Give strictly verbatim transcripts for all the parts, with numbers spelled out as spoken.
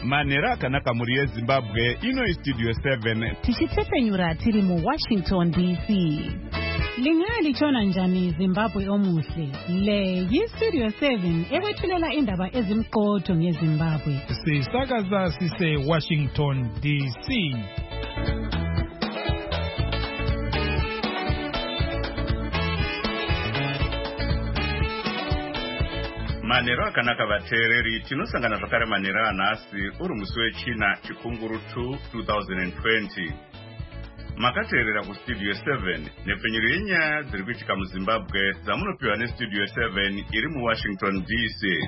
Manera kanaka muri Zimbabwe ino studio seven tichitsepenyura tiri mu Washington D C. Lingali chona njani Zimbabwe omuhle. Le yi studio seven ekwethulela indaba ezimqotho ngeZimbabwe. Sisakaza sise Washington D C. Manera akanaka vateereri tinosangana zvakare manera anhasi uri musi wechina chikunguru twenty twenty. Makateerera kustudio seven nepfenyuro yenyaya dziri kuitika muZimbabwe dzamunopiwa nestudio seven iri muWashington D C.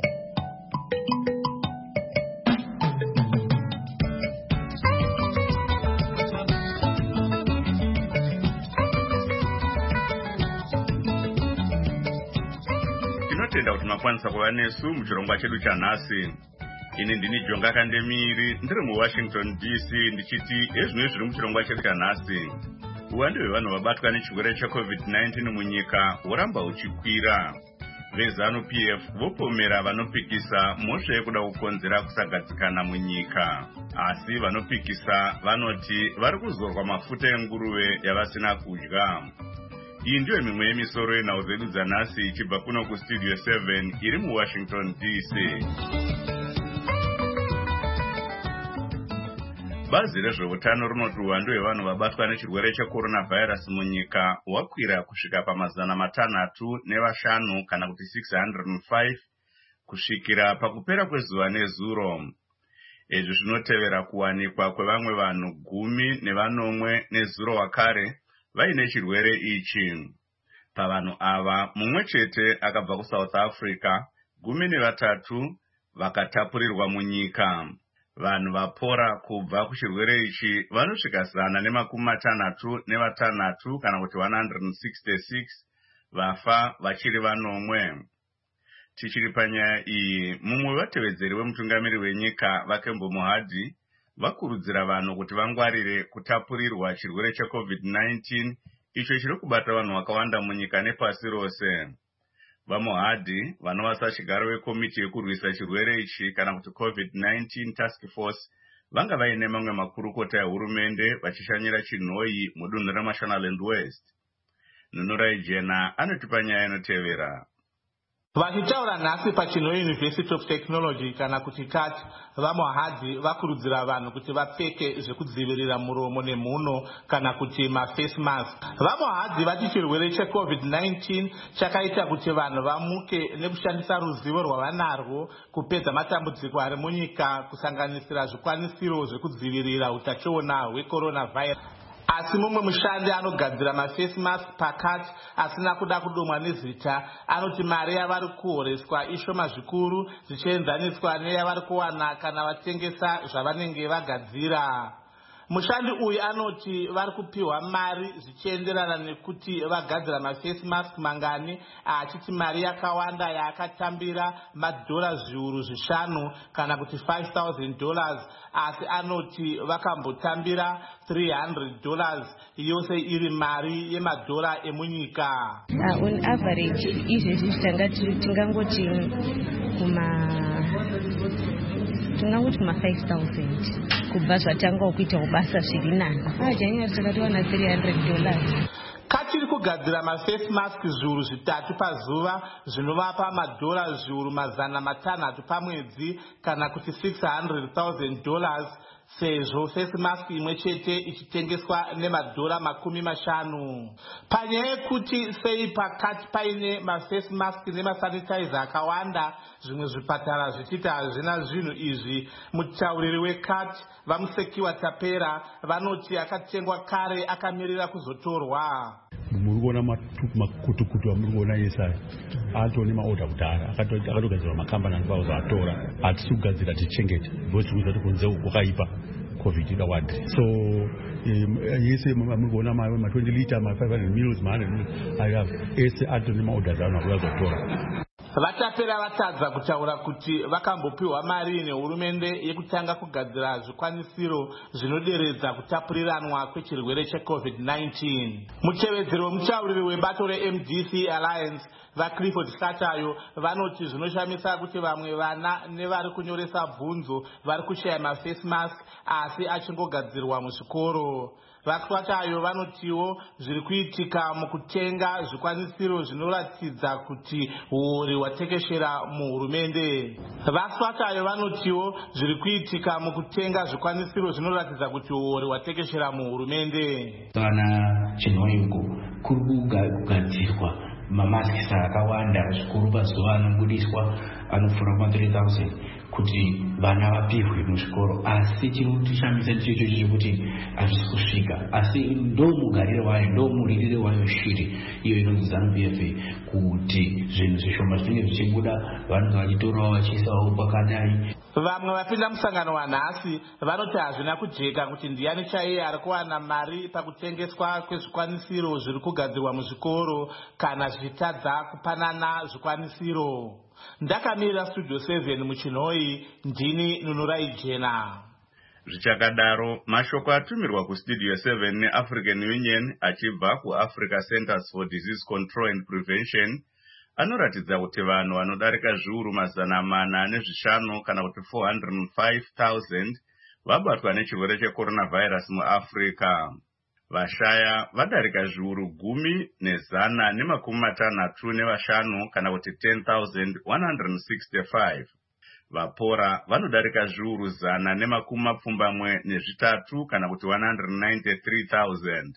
Tinotenda kuti makwanisa kuva nesu muchirongwa chedu chanhasi. Ini ndini Jonga Kandemiri ndiri muWashington D C ndichiti ezvino zviri muchirongwa chedu chanhasi. Uwandu hwevanhu vabatwa nechirwere checovid nineteen munyika huramba huchikwira. VeZanu P F vopomera vanopikisa mhosva yekuda kukonzera kusagadzikana munyika. Asi vanopikisa vanoti vari kuzorwa mafuta enguruve yavasina kudya. Iyi ndiyo mimwe yemisoro yenhau dzedu dzanhasi ichibva kuno kustudio seven iri muWashington D C. Bazi rezveutano rinoti uwandu hwevanhu vabatwa nechirwere checoronavirus munyika hwakwira kusvika pamazana matanhatu nevashanu kana kuti six hundred five kusvikira pakupera kwezuva nezuro. Izvi zvinotevera kuwanikwa kwevamwe vanhu gumi nevanomwe nezuro wakare vaine chirwere ichi. Pavanhu ava mumwe chete akabva kuSouth Africa, gumi nevatatu vakatapurirwa munyika. Vanhu vapora kubva kuchirwere ichi vanosvika zana nemakumi matanhatu nevatanhatu kana kuti one hundred sixty-six, vafa vachiri vanomwe. Tichiri panyaya iyi, mumwe wevatevedzeri wemutungamiri wenyika Vakembo Mohadi vakurudzira vanhu kuti vangwarire kutapurirwa chirwere checovid nineteen icho chiri kubata vanhu vakawanda munyika nepasi rose. VaMohadi vanova sachigaro wekomiti yekurwisa chirwere ichi kana kuti covid nineteen task force vanga vaine mamwe makurukota ehurumende vachishanyira chinhoyi mudunhu reMashonaland West. Nunurai Jena anotipa nyaya inotevera. Vachitaura nhasi paChinhoyi University of Technology kana kuti C A T, VaMohadi vakurudzira vanhu kuti vapfeke zvekudzivirira muromo nemhuno kana kuti maface mask. VaMohadi vati chirwere checovid nineteen chakaita kuti vanhu vamuke nekushandisa ruzivo rwavanarwo kupedza matambudziko ari munyika kusanganisira zvikwanisiro zvekudzivirira utachiona hwecoronavirus. Asi mumwe mushandi anogadzira maface mask pakati asina kuda kudomwa nezita anoti mari yavari kuhoreswa ishoma zvikuru zvichienzaniswa neyavari kuwana kana vatengesa zvavanenge vagadzira. Mushandi uyu anoti vari kupiwa mari zvichienderana nekuti vagadzira maface mask mangani, achiti mari yakawanda yaakatambira madhora zviuru zvishanu kana kuti five thousand dollars, asi anoti vakambotambira three hundred dollars, yose iri mari yemadhora emunyika. Uh, on average izvezvi tingangoti kuma tingangoti kuma five thousand kubva zvatanga kuita kubasa zviri nani. Ajanyari takatiwana three hundred dollars. Kachiri kugadzira maface mask zviuru zvitatu pazuva zvinovapa madhora zviuru mazana matanhatu pamwedzi kana kuti six hundred thousand dollars, sezvo face mask imwe chete ichitengeswa nemadhora makumi mashanu. Panyaya yekuti sei pakati paine maface mask nemasanitizer akawanda, zvimwe zvipatara zvichiti hazvina zvinhu izvi, mutauriri we C A T Vamusekiwa Tapera vanoti akatengwa kare akamirira kuzotorwa. Murikuona makutukutu amurikuona yesaya atone maorder kudhara akatogadzirwa makambani anobva atora hatisi kugadzira tichengete because kuti kunze kwakaipa covid ikawanda. So yese murikuona ma twenty liter ma five hundred mils ma one hundred mils ese atone maorder zano akuyazotora. Vatapera vatadza kutaura kuti vakambopiwa mari nehurumende yekutanga kugadzira zvikwanisiro zvinoderedza kutapuriranwa kwechirwere checovid nineteen. Muchevedzero wemutauriri webato reM D C Alliance vaClifford Satayo vanoti zvinoshamisa kuti vamwe vana nevari kunyoresa bvunzo vari kushaya mafase mask asi achingogadzirwa muzvikoro. VaSwatayo vanotiwo zviri kuitika mukutenga zvikwanisiro zvinoratidza kuti uori hwatekeshera muhurumende. VaSwatayo vanotiwo zviri kuitika mukutenga zvikwanisiro zvinoratidza kuti uori hwatekeshera muhurumende. Kana chinoiko kuri kugadzirwa mamaskisi akawanda zvikuru pazuva anobudiswa anopfuura kuma three thousand kuti vana vapihwe muzvikoro, asi chinotishamisa ndicho chekuti hazvisi kusvika, asi ndo mugariro wayo ndo muririre wayo shiri iyo inonzi ZANU P F A kuti zvinhu zvishoma zvinenge zvichibuda vanhu vachitorawo vachiisawo kwakadai. Vamwe vapinda musangano wanhasi vanoti hazvina kujeka kuti ndiani chaiye ari kuwana mari pakutengeswa kwezvikwanisiro zviri kugadzirwa muzvikoro kana zvichitadza kupanana zvikwanisiro. Ndakamirira Studio seven muchinhoi, ndini Nunurai Jena. Zvichakadaro, mashoko atumirwa kuStudio seven neAfrican Union achibva kuAfrica Centers for Disease Control and Prevention anoratidza kuti vanhu vanodarika zviuru mazana mana nezvishanu kana kuti four hundred five thousand vabatwa nechirwere checoronavirus muAfrica. Vashaya vadarika zviuru gumi nezana nemakumi matanhatu nevashanu kana kuti ten thousand one hundred sixty-five. Vapora vanodarika zviuru zana nemakumi mapfumbamwe nezvitatu kana kuti one hundred ninety-three thousand.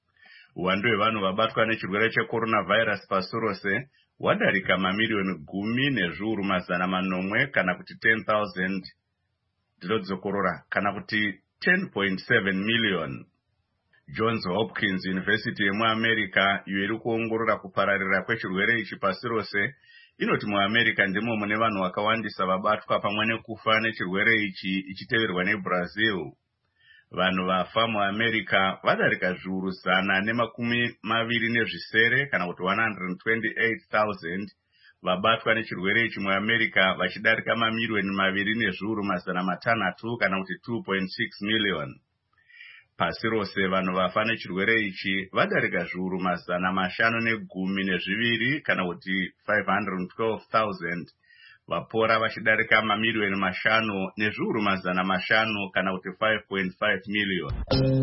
Uwandu hwevanhu vabatwa nechirwere checoronavirus pasi rose wadarika mamiliyoni gumi nezviuru mazana manomwe kana kuti ten thousand ndinodzokorora kana kuti ten point seven million. Johns Hopkins University yemuAmerica iyo iri kuongorora kupararira kwechirwere ichi pasi rose inoti muAmerica ndimo mune vanhu vakawandisa vabatwa pamwe nekufa nechirwere ichi ichiteverwa neBrazil. Vanhu vafa muAmerica vadarika zviuru zana nemakumi maviri nezvisere kana kuti one hundred twenty-eight thousand vabatwa nechirwere ichi muAmerica vachidarika mamiliyoni maviri nezviuru mazana matanhatu kana kuti two point six million. Pasi rose vanhu vafa nechirwere ichi vadarika zviuru mazana mashanu negumi nezviviri kana kuti five hundred twelve thousand. Vapora vachidarika mamiliyoni mashanu nezviuru mazana mashanu kana kuti five point five million.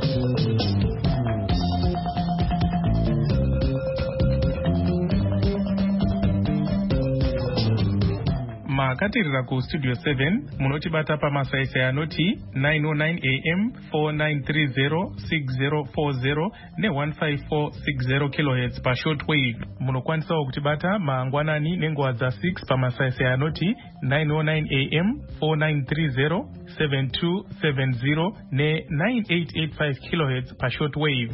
Makatirira kuStudio seven munotibata pamasaisai anoti nine oh nine A M, four nine three zero, six zero four zero ne one five four six zero kilohertz pa shortwave. Munokwanisawo kutibata mangwanani nenguva dza six pamasaisai anoti nine oh nine A M, four nine three zero, seven two seven zero ne nine eight eight five kilohertz pa shortwave.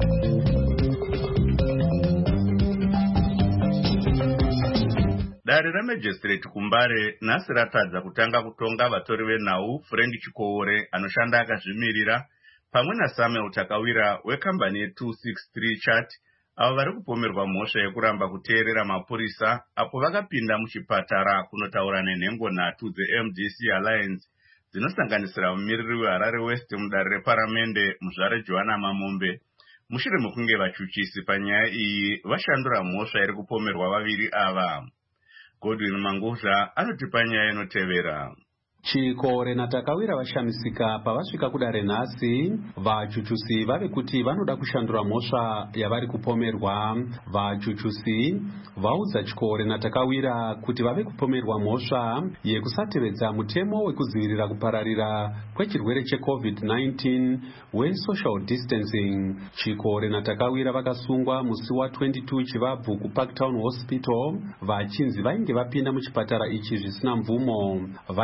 Dari reMagistrate kuMbare nhasi ratadza kutanga kutonga vatori venhau Friend Chikoore anoshanda akazvimirira pamwe naSamuel Takawira wekambani ye-two sixty-three Chat avo vari kupomerwa mhosva yekuramba kuteerera mapurisa apo vakapinda muchipatara kunotaura nenhengo nhatu dzeM D C Alliance dzinosanganisira mumiriri weHarare West mudare reparamende Muzvare Joanna Mamombe. Mushure mekunge vachuchisi panyaya iyi vashandura mhosva iri kupomerwa vaviri ava. Godwin Manguzha anotipa nyaya inotevera. Chikoore naTakawira vashamisika pavasvika kudare nhasi. Vachuchusi vave kuti vanoda kushandura mhosva yavari kupomerwa. Vachuchusi vaudza Chikoore naTakawira kuti vave kupomerwa mhosva yekusatevedza mutemo wekudzivirira kupararira kwechirwere checovid nineteen we-social distancing. Chikoore naTakawira vakasungwa musi wa twenty-two Chivabvu kuParktown Hospital vachinzi vainge vapinda muchipatara ichi zvisina mvumo. Vainzi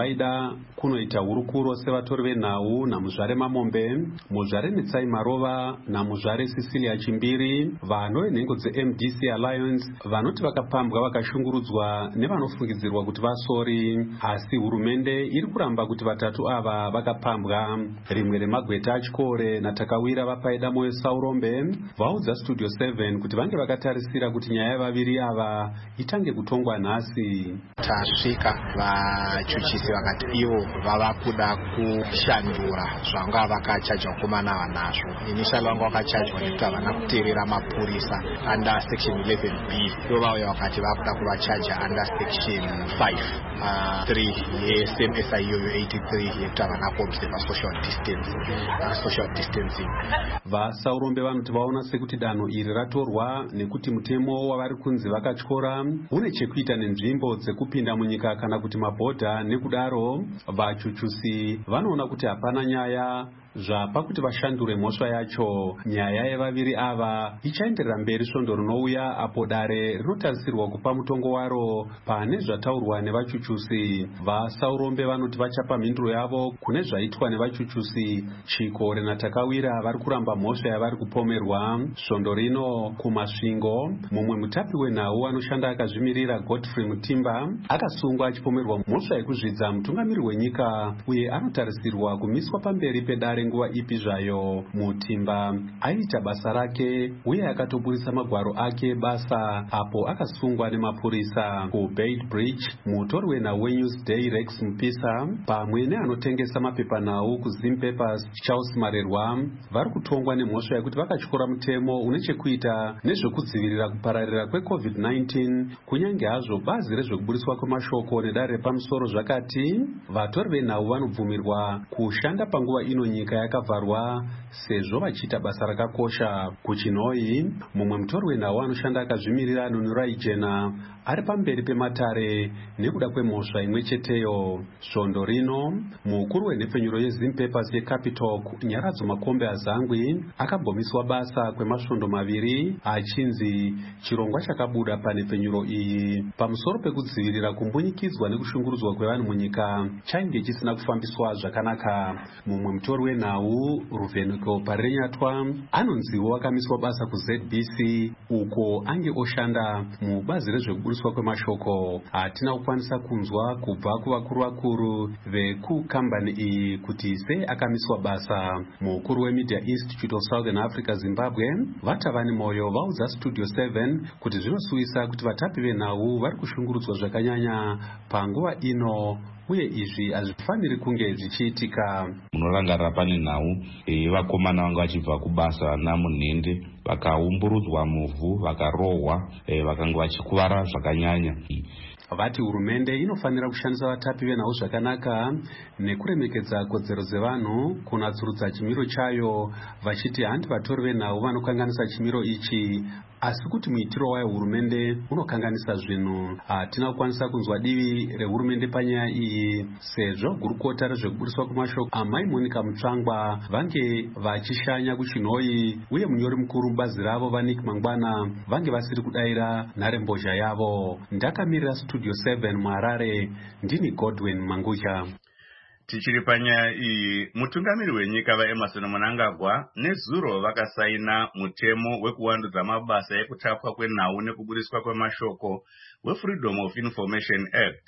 vaida kunoita hurukuro sevatori venhau namuzvare Mamombe, muzvare Mitsai Marova namuzvare Cecilia Chimbiri, vano venhengo dze-M D C Alliance vanoti vakapambwa vakashungurudzwa nevanofungidzirwa kuti vasori, asi hurumende iri kuramba kuti vatatu ava vakapambwa. Rimwe remagweta aChikore naTakawira vapaida Moyo Saurombe vaudza Studio seven kuti vange vakatarisira kuti nyaya yevaviri ava itange kutongwa nhasi. Tasvika vachuchisi vakati ivo vava kuda kushandura zvanga vakachaja vakomana vanazvo. Initially vanga vakachajwa nekuti havana kuteerera mapurisa under section eleven B. Ivo vauya vakati vakuda kuvachaja under section five three ye-same S I iyoyo eighty-three yekuti havana kuobserva social distancing. Social distancing. VaSaurombe vanoti vaona sekuti danho iri ratorwa nekuti mutemo wavari kunzi vakatyora une chekuita nenzvimbo dzekupinda munyika kana kuti mabhodha. Nekudaro vachuchusi vanoona kuti hapana nyaya zvapakuti vashandure mhosva yacho. Nyaya yevaviri ava ichaenderera mberi svondo rinouya apo dare rinotarisirwa kupa mutongo waro pane zvataurwa nevachuchusi. VaSaurombe vanoti vachapa mhinduro yavo kune zvaitwa nevachuchusi. Chikore naTakawira vari kuramba mhosva yavari kupomerwa. Svondo rino kumasvingo, mumwe mutapi wenhau anoshanda akazvimirira Godfrey Mutimba akasungwa achipomerwa mhosva yekuzvidza mutungamiri wenyika uye anotarisirwa kumiswa pamberi pedare nguva ipi zvayo. Mutimba aiita basa rake uye akatoburisa magwaro ake basa apo akasungwa nemapurisa. KuBait Bridge, mutori wenhau weNewsday Rex Mupisa pamwe neanotengesa mapepanhau kuZim Papers Charles Marerwa vari kutongwa nemhosva yekuti vakatyora mutemo une chekuita nezvekudzivirira kupararira kweCovid nineteen, kunyange hazvo bazi rezvekuburiswa kwemashoko nedare repamusoro zvakati vatori venhau vanobvumirwa kushanda panguva ino nyika yakavharwa sezvo vachiita basa rakakosha. Kuchinoi, mumwe mutori wenhau anoshanda akazvimirira Nunurai Jena ari pamberi pematare nekuda kwemhosva imwe cheteyo. Svondo rino, mukuru wenhepfenyuro yeZim Papers yeCapital Nyaradzo Makombe Azangwi akabhomiswa basa kwemasvondo maviri achinzi chirongwa chakabuda panhepfenyuro iyi pamusoro pekudzivirira kumbunyikidzwa nekushungurudzwa kwevanhu munyika chainge chisina kufambiswa zvakanaka. Mumwe mutori wenhau Ruvheneko Parirenyatwa anonziwo akamiswa basa kuZ B C uko ange oshanda mubazi rezvekuburiswa kwemashoko. Hatina kukwanisa kunzwa kubva kuvakuru vakuru vekukambani iyi kuti sei akamiswa basa. Mukuru weMedia Institute of Southern Africa Zimbabwe Vatavani Moyo vaudza Studio seven kuti zvinosuwisa kuti vatapi venhau vari kushungurudzwa zvakanyanya panguva ino uye izvi hazvifaniri kunge zvichiitika. Munorangarira pane nhau vakomana vanga vachibva kubasa namunhende vakaumburudzwa muvhu vakarohwa vakanga vachikuvara zvakanyanya. Vati hurumende inofanira kushandisa vatapi venhau zvakanaka nekuremekedza kodzero dzevanhu kunatsurudza chimiro chayo, vachiti handi vatori venhau vanokanganisa chimiro ichi asi kuti muitiro wayo hurumende unokanganisa zvinhu. Hatina kukwanisa kunzwa divi rehurumende panyaya iyi sezvo gurukota rezvekuburiswa kwemashoko amai Monica Mutsvangwa vange vachishanya kuChinoi uye munyori mukuru mubazi ravo vaNick Mangwana vange vasiri kudayira nharembozha yavo. Ndakamirira Studio seven muHarare, ndini Godwin Mangucha. Tichiri panyaya iyi, mutungamiri wenyika vaEmmerson Mnangagwa nezuro vakasaina mutemo wekuwandudza mabasa ekutapwa kwenhau nekuburiswa kwemashoko weFreedom of Information Act.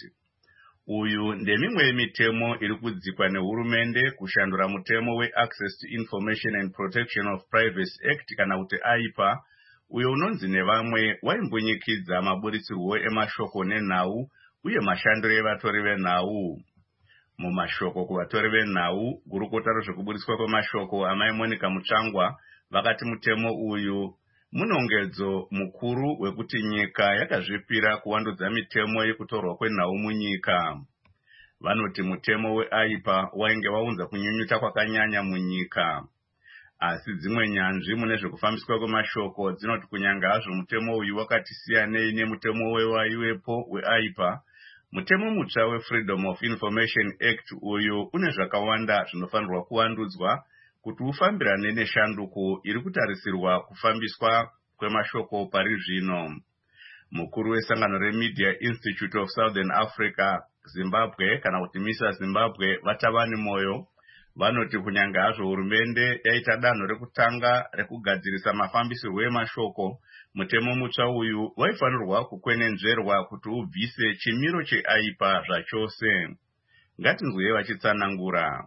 Uyu ndemimwe yemitemo iri kudzikwa nehurumende kushandura mutemo weAccess to Information and Protection of Privacy Act kana kuti A I P A, uyo unonzi nevamwe waimbunyikidza maburisirwo emashoko nenhau uye mashandiro evatori venhau. Mumashoko kuvatori venhau, gurukota rezvekuburiswa kwemashoko amai Monica Mutsvangwa vakati mutemo uyu munongedzo mukuru wekuti nyika yakazvipira kuwandudza mitemo yekutorwa kwenhau munyika. Vanoti mutemo weA I P A wainge waunza kunyunyuta kwakanyanya munyika. Asi dzimwe nyanzvi mune zvekufambiswa kwemashoko dzinoti kunyanga hazvo mutemo uyu wakati siyanei nemutemo waiwepo weA I P A, mutemo mutsva weFreedom of Information Act uyu une zvakawanda zvinofanirwa kuwandudzwa kuti ufambirane neshanduko iri kutarisirwa kufambiswa kwemashoko pari zvino. Mukuru wesangano reMedia Institute of Southern Africa Zimbabwe kana kuti Misa Zimbabwe vatavani moyo vanoti kunyanga hazvo hurumende yaita danho rekutanga rekugadzirisa mafambisirwo emashoko, mutemo mutsva uyu waifanirwa kukwenenzverwa kuti ubvise chimiro cheaipa zvachose. Ngatinzwei vachitsanangura.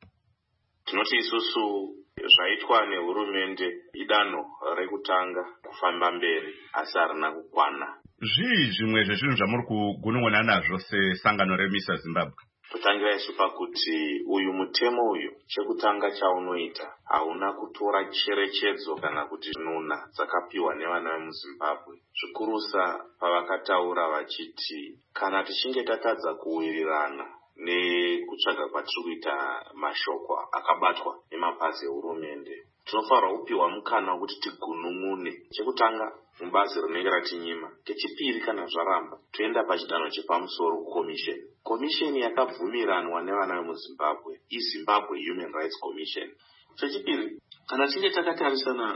Tinoti isusu zvaitwa nehurumende idanho rekutanga kufamba mberi asi harina kukwana. Zvii zvimwe zvezvinhu zvamuri kugunun'una nazvo sesangano reMisa Zimbabwe? Kutangira isu pakuti uyu mutemo uyu chekutanga chaunoita hauna kutora cherechedzo kana kuti nhuna dzakapiwa nevana vemuZimbabwe, zvikurusa pavakataura vachiti kana tichinge tatadza kuwirirana nekutsvaga kwatiri kuita mashoko akabatwa nemapazi ehurumende, tinofanirwa kupiwa mukana wekuti tigunun'une. Chekutanga mubazi rinenge ratinyima, kechipiri kana zvaramba toenda pachidanho chepamusoro kukomisheni. Komisheni yakabvumiranwa nevana vemuZimbabwe iZimbabwe Human Rights Commission. Chechipiri, kana tichinge takatarisana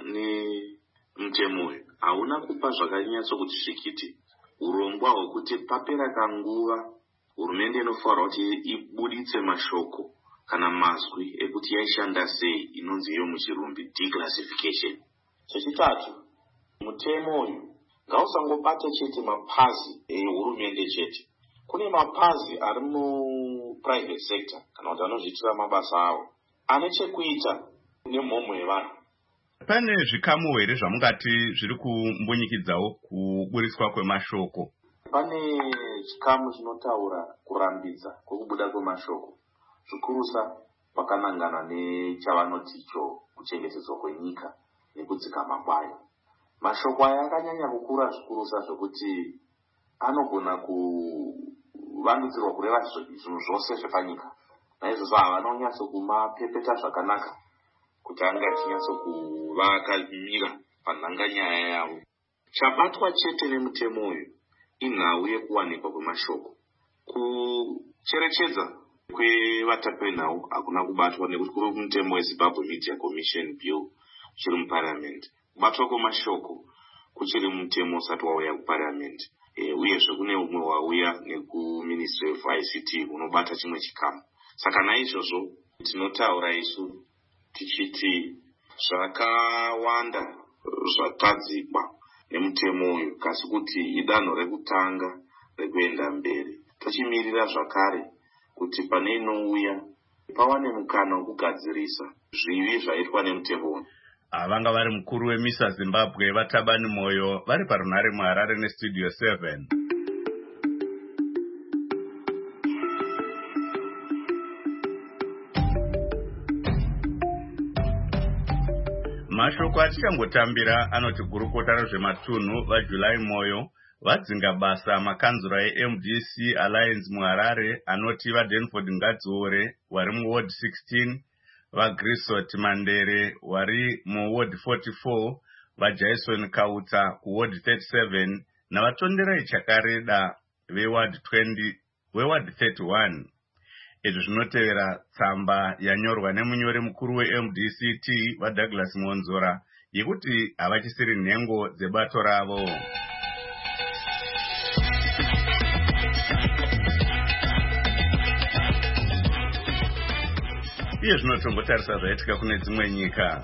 nemutemo uyu hauna kupa zvakanyatso kuti svikiti urongwa hwekuti papera kanguva hurumende inofanirwa kuti ibuditse mashoko kana mazwi ekuti yaishanda sei, inonzi iyo muchirumbi declassification. Chechitatu, mutemo uyu ngausangobata chete mapazi ehurumende chete. Kune mapazi ari muprivate sector kana kuti anozviitira mabasa avo ane chekuita nemhomho yevanhu. Pane zvikamu here zvamungati zviri kumbunyikidzawo kuburiswa kwemashoko? Pane chikamu chinotaura kurambidza kwekubuda kwemashoko, zvikurusa pakanangana nechavanoti icho kuchengetedzwa kwenyika nekudzikama kwayo. Mashoko aya akanyanya kukura zvikurusa zvokuti anogona kuvandudzirwa kureva zvinhu zvose zvepanyika. Naizvozvo havana kunyatso kumapepeta zvakanaka kuti anga achinyatso kuva akamira panhanganyaya yavo. Chabatwa chete nemutemo uyu inhau yekuwanikwa kwemashoko. Kucherechedza kwevatapi venhau hakuna kubatwa nekuti kuri mutemo weZimbabwe Media Commission Bill chiri muparliament. Kubatwa kwemashoko kuchiri mutemo usati wauya kuparliament. E, uyezve kune umwe wauya nekuministry of I C T unobata chimwe chikamu. Saka naizvozvo tinotaura isu tichiti zvakawanda zvatadzikwa nemutemo uyu, kasi kuti idanho rekutanga rekuenda mberi. Tochimirira zvakare kuti pane inouya pawane mukana wekugadzirisa zvivi zvaitwa nemutemo uyu. Vanga vari mukuru weMisa Zimbabwe vatabani moyo vari parunhare muHarare neStudio seven. Mashoko atichangotambira anoti gurukota rezvematunhu vaJuly Moyo vadzinga basa makanzura eM D C Alliance muHarare anoti vaDenford Ngadziore vari muWard sixteen, vaGrisot Mandere vari muWard forty-four, vaJason Kautsa kuWard thirty-seven navatonderai Chakareda veWard twenty veWard thirty-one. Izvi zvinotevera tsamba yanyorwa nemunyori mukuru weM D C T vaDouglas Monzora yekuti havachisiri nhengo dzebato ravo. Iye zvinotombotarisa zvaitika kune dzimwe nyika.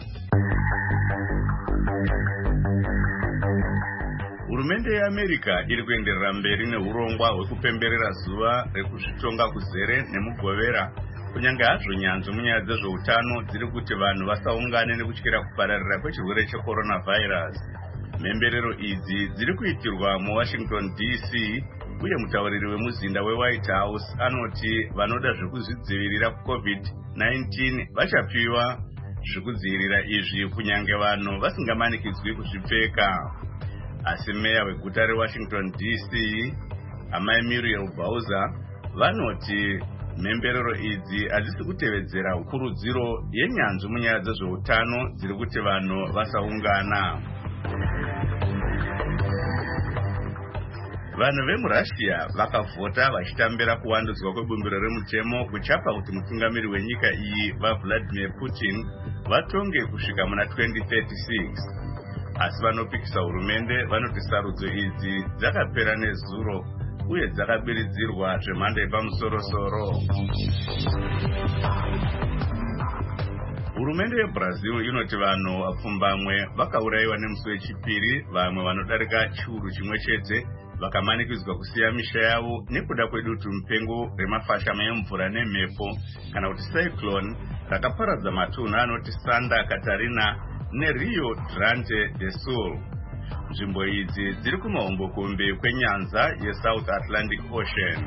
Hurumende yeAmerica iri kuenderera mberi neurongwa hwekupemberera zuva rekuzvitonga kuzere nemugovera, kunyange hazvo nyanzvi munyaya dzezveutano dziri kuti vanhu vasaungane nekutyira kupararira kwechirwere checoronavirus. Mhemberero idzi dziri kuitirwa muWashington D C uye mutauriri wemuzinda weWhite House anoti vanoda zvekuzvidzivirira kuCovid nineteen vachapiwa zvekudzivirira izvi kunyange vanhu vasingamanikidzwi kuzvipfeka. Asi meya weguta reWashington D C amai Muriel Bowser vanoti mhemberero idzi hadzisi kutevedzera kurudziro yenyanzvi munyaya dzezveutano dziri kuti vanhu vasaungana. Vanhu vemuRussia vakavhota vachitambira kuwandudzwa kwebumbiro remutemo kuchapa kuti mutungamiri wenyika iyi vaVladimir Putin vatonge kusvika muna twenty thirty-six. Asi vanopikisa hurumende vanoti sarudzo idzi dzakapera nezuro uye dzakabiridzirwa zvemhando yepamusoro-soro. Hurumende yeBrazil inoti vanhu vapfumbamwe vakaurayiwa nemusi wechipiri, vamwe vanodarika chiuru chimwe chete vakamanikidzwa kusiya misha yavo nekuda kwedutu mupengo remafashama emvura nemhepo kana kuti cyclone rakaparadza matunhu anoti Santa Catarina neRio Grande do Sul. Nzvimbo idzi dziri kumahombokombe kwenyanza yeSouth Atlantic Ocean.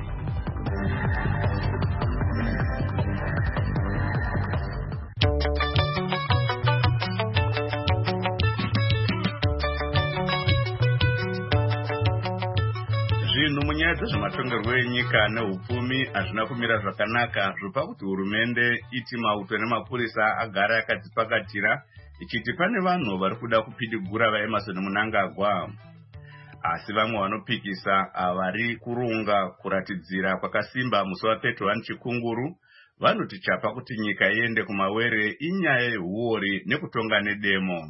Zvinhu munyaya dzezvematongerwo enyika neupfumi hazvina kumira zvakanaka, zvopa kuti hurumende iti mauto nemapurisa agara yakadzipakatira, ichiti pane vanhu vari kuda kupidigura vaEmmerson Mnangagwa. Asi vamwe vanopikisa vari kurunga kuratidzira kwakasimba musi wa thirty one Chikunguru vanoti chapa kuti nyika iende kumawere inyaya yehuori nekutonga nedemo.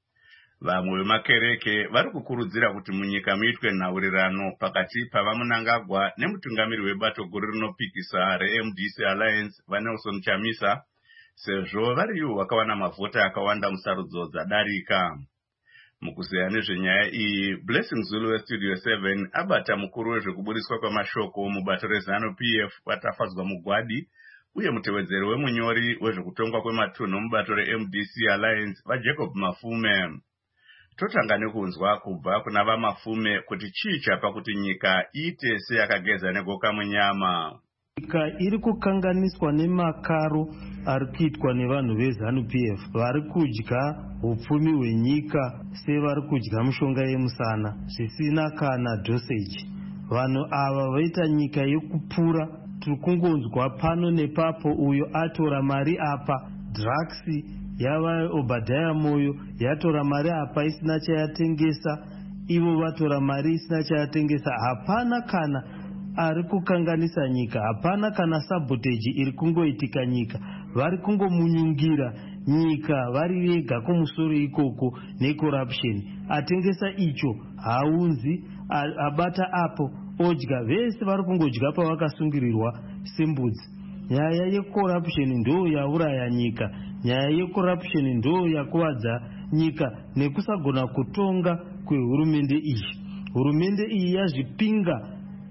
Vamwe vemakereke vari kukurudzira kuti munyika muitwe nhaurirano pakati pavaMnangagwa nemutungamiri webato guru rinopikisa reM D C Alliance vaNelson Chamisa, sezvo variwo vakawana mavhota akawanda musarudzo dzadarika. Mukuzeya nezvenyaya iyi, Blessing Zulu weStudio seven abata mukuru wezvekubudiswa kwamashoko mubato reZanu P F watafadzwa mugwadi, uye mutevedzeri wemunyori wezvekutongwa kwematunhu mubato reM D C Alliance vaJacob Mafume. Totanga nekunzwa kubva kuna vaMafume kuti chii chapa kuti nyika iite seyakageza negoka munyama. Nyika iri kukanganiswa nemakaro ari kuitwa nevanhu veZanu P F vari kudya upfumi hwenyika sevari kudya mushonga yemusana zvisina kana dosage. Vanhu ava vaita nyika yekupura. Tiri kungonzwa pano nepapo uyo atora mari apa, drugs yava Obadiah Moyo yatora mari apa isina chayatengesa, ivo vatora mari isina chayatengesa. Hapana kana ari kukanganisa nyika, hapana kana sabotage iri kungoitika nyika. Vari kungomunyungira nyika vari vega kumusoro ikoko necorruption. Atengesa icho haunzi, abata apo odya, vese vari kungodya pavakasungirirwa sembudzi. Nyaya yecorruption ndo yauraya nyika. Nyaya yecorruption ndo yakuvadza nyika nekusagona kutonga kwehurumende iyi. Hurumende iyi yazvipinga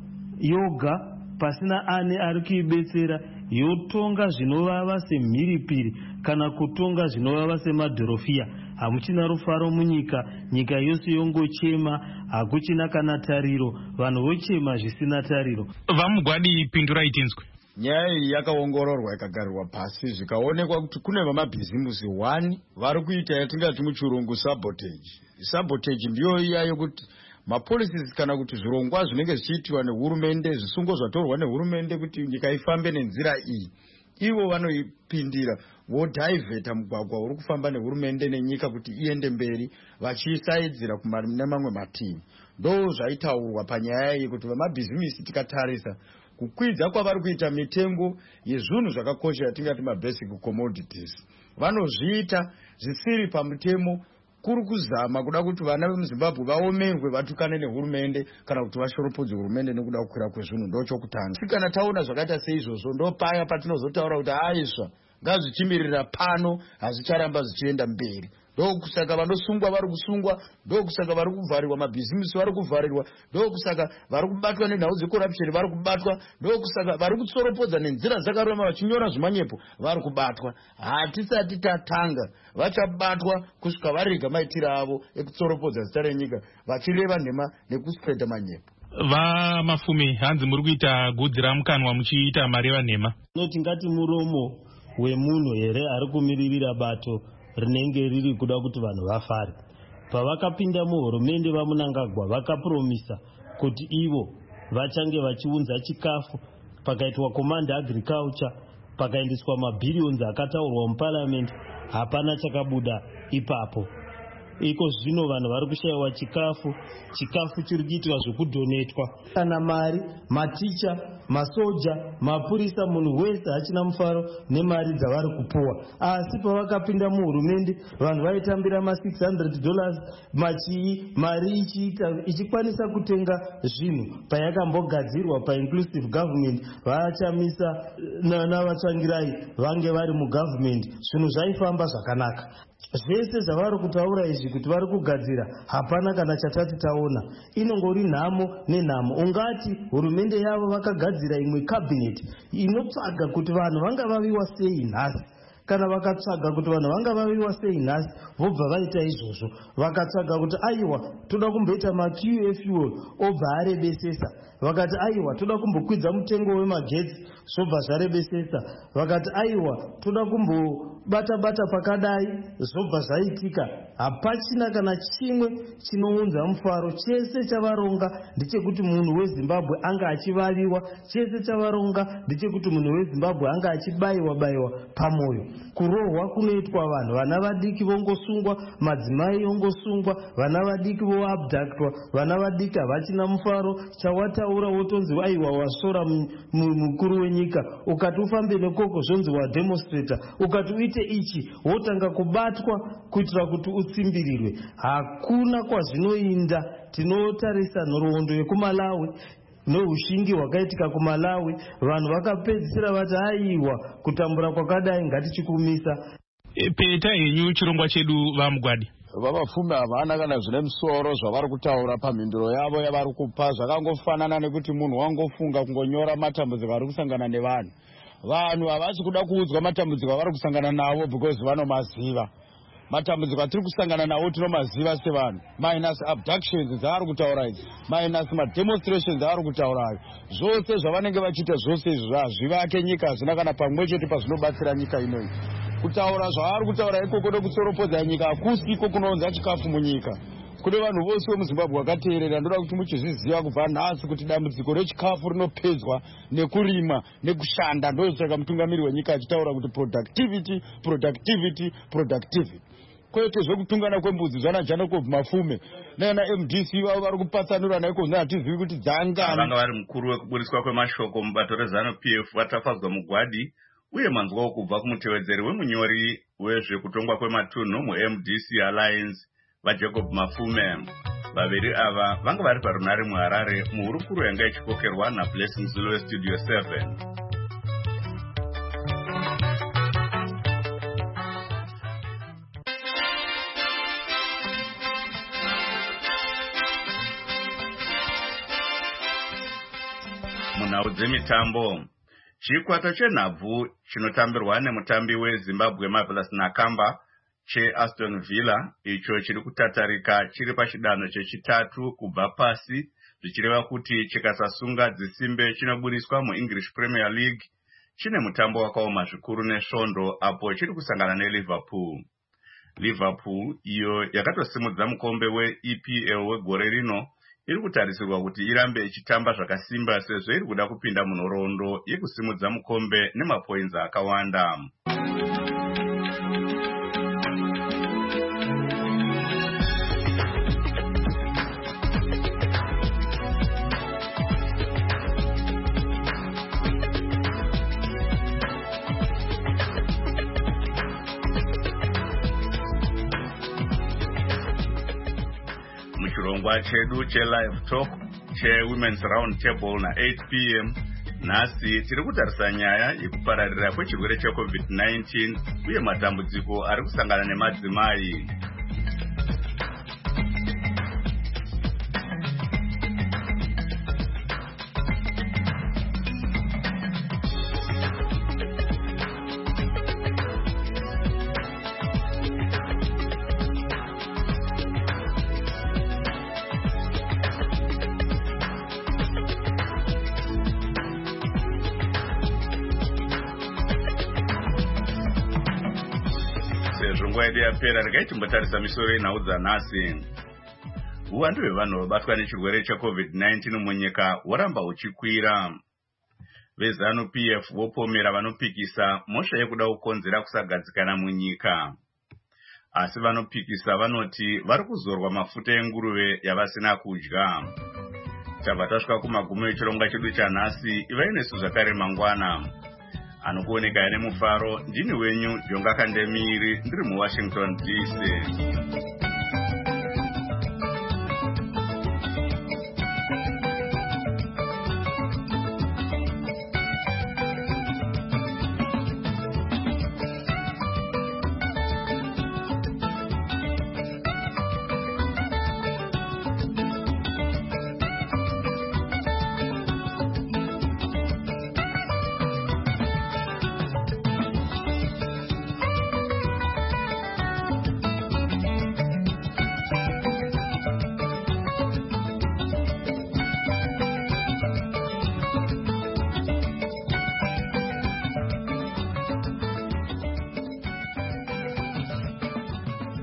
yoga pasina ane ari kuibetsera, yotonga zvinovava semhiripiri kana kutonga zvinovava semadhorofia. Hamuchina rufaro munyika, nyika yose yongochema, hakuchina kana tariro, vanhu vochema zvisina tariro. Vamugwadi pindurai tinzwe. Nyaya iyi yakaongororwa ikagarirwa pasi zvikaonekwa kuti kune vamabhizimusi one vari kuita yatingati muchirungu sabotage. Sabotage ndiyo iya yokuti mapolicies kana kuti zvirongwa zvinenge zvichiitwa nehurumende, zvisungo zvatorwa nehurumende kuti nyika ifambe nenzira iyi, ivo vanoipindira vodhaivheta mugwagwa uri kufamba nehurumende nenyika kuti iende mberi vachiisaidzira nemamwe mativi. Ndo zvaitaurwa panyaya iyi kuti vamabhizimisi tikatarisa kukwidza kwavari kuita mitengo yezvinhu zvakakosha yatingati mabasic commodities, vanozviita zvisiri pamutemo, kuri kuzama kuda kuti vana vemuZimbabwe vaomerwe vatukane nehurumende kana kuti vashoropodze hurumende nekuda kukwira kwezvinhu. Ndochokutanga kana taona zvakaita seizvozvo, ndo paya patinozotaura kuti aisva ngazvichimirira pano, hazvicharamba zvichienda mberi. Ndokusaka vanosungwa vari kusungwa, ndokusaka vari kuvharirwa mabhizimisi vari kuvharirwa, ndokusaka vari kubatwa nenhau dzecorruption vari kubatwa, ndokusaka vari kutsoropodza nenzira dzakaroma vachinyora zvimanyepo vari kubatwa. Hatisati tatanga vachabatwa kusvika varega maitiro avo ekutsoropodza zita renyika vachireva nhema nekuspreda manyepo. VaMafume, hanzi muri kuita gudzi ramukanwa muchiita mareva nhema. Noti ngati muromo wemunhu here ari kumiririra bato rinenge riri kuda kuti vanhu vafare. Pavakapinda muhurumende vaMnangagwa vakapromisa kuti ivo vachange vachiunza chikafu, pakaitwa command agriculture, pakaendeswa mabhillions akataurwa muparliament, hapana chakabuda ipapo. iko zvino vanhu vari kushayiwa chikafu chikafu chiri kuitwa zvekudhonetwa kana mari maticha masoja mapurisa munhu wese hachina mufaro nemari dzavari kupuwa asi pavakapinda muhurumende vanhu vaitambira ma six hundred dollars machii mari ichiita ichikwanisa kutenga zvinhu payakambogadzirwa painclusive government vachamisa navatsvangirai vange vari mugavhmendi zvinhu zvaifamba zvakanaka zvese zvavari kutaura izvi kuti vari kugadzira hapana kana chatati taona inongori nhamo nenhamo ungati hurumende yavo vakagadzira imwe cabinet inotsvaga kuti vanhu vanga vaviwa sei nhasi kana vakatsvaga kuti vanhu vanga vaviwa sei nhasi vobva vaita izvozvo vakatsvaga kuti aiwa toda kumboita ma-Q F fuel obva arebesesa vakati aiwa toda kumbokwidza mutengo wemagetsi zvobva zvarebesesa vakati aiwa toda kumbobata-bata pakadai zvobva zvaitika hapachina kana chimwe chinounza mufaro chese chavaronga ndechekuti munhu wezimbabwe anga achivaviwa chese chavaronga ndechekuti munhu wezimbabwe anga achibayiwa-bayiwa pamoyo kurohwa kunoitwa vanhu vana vadiki vongosungwa madzimai ongosungwa vana vadiki voabductwa vana vadiki havachina mufaro chawataura wotonzi aiwa wasora mukuru wenyika ukati ufambe nekoko zvonzi wademonstrata ukati uite ichi wotanga kubatwa kuitira kuti utsimbirirwe hakuna kwazvinoinda tinotarisa nhoroondo yekumalawi noushingi hwakaitika kumalawi vanhu vakapedzisira vati aiwa kutambura kwakadai ngatichikumisa peta henyu chirongwa chedu vamugwadi vavapfumi havana kana zvine musoro zvavari kutaura pamhinduro yavo yavari kupa zvakangofanana nekuti munhu wangofunga kungonyora matambudziko ari kusangana nevanhu vanhu havasi kuda kuudzwa matambudziko avari kusangana navo because vanomaziva matambudziko atiri kusangana nawo tinomaziva sevanhu minus abductions dzaari kutaura idzi minus mademonstrations aari kutaura ayo zvose zvavanenge vachiita zvose izvi hazvivake nyika hazvina kana pamwe chete pazvinobatsira nyika inoyi kutaura zvaari kutaura ikoko nekutsoropodza nyika hakusiko kunounza chikafu munyika kune vanhu vose vemuzimbabwe vakateerera ndoda kuti muchizviziva kubva nhasi kuti dambudziko rechikafu rinopedzwa nekurima nekushanda ndozvitsvaka mutungamiri wenyika achitaura kuti productivity productivity productivity kwete zvekutungana kwembudzi zvana Jacob Mafume nana M D C vavo vari kupatsanura naiko hatizivi kuti dzangana vanga vari mukuru wekuburiswa kwemashoko mubato rezano P F vatafadzwa mugwadi uye manzwawo kubva kumutevedzeri wemunyori wezvekutongwa kwematunhu mu-M D C Alliance vaJacob Mafume vaviri ava vanga vari parunare muHarare muhurukuro yanga ichikokerwa naBlessing Zulu weStudio seven. Munhau dzemitambo chikwata chenhabvu chinotambirwa nemutambi weZimbabwe Marvelous Nakamba cheAston Villa icho chiri kutatarika chiri pachidanho chechitatu kubva pasi zvichireva kuti chikasasunga dzisimbe chinoburiswa muEnglish Premier League chine mutambo wakaoma zvikuru nesvondo apo chiri kusangana neLiverpool. Liverpool iyo yakatosimudza mukombe weE P L wegore rino iri kutarisirwa kuti irambe ichitamba zvakasimba sezvo iri kuda kupinda munhoroondo yekusimudza mukombe nemapoints akawanda. Muchirongwa chedu che-live talk che-women's round table na-eight p m nhasi tiri kutarisa nyaya yekupararira kwechirwere checovid nineteen uye matambudziko ari kusangana nemadzimai. Nguva yedu yapera regai timbotarisa misoro yenhau dzanhasi. Uwandu hwevanhu vabatwa nechirwere checovid nineteen munyika hwaramba huchikwira. VeZanu P F vopomera vanopikisa mhosva yekuda kukonzera kusagadzikana munyika. asi vanopikisa vanoti vari kuzorwa mafuta enguruve yavasina kudya. Tabva tasvika kumagumo echirongwa chedu chanhasi. Ivai nesu zvakare mangwana. Anokuoneka ine mufaro ndini wenyu Jonga Kandemiri ndiri muWashington D C.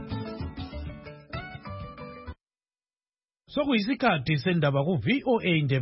Sokuyisikhathi sendaba ku V O A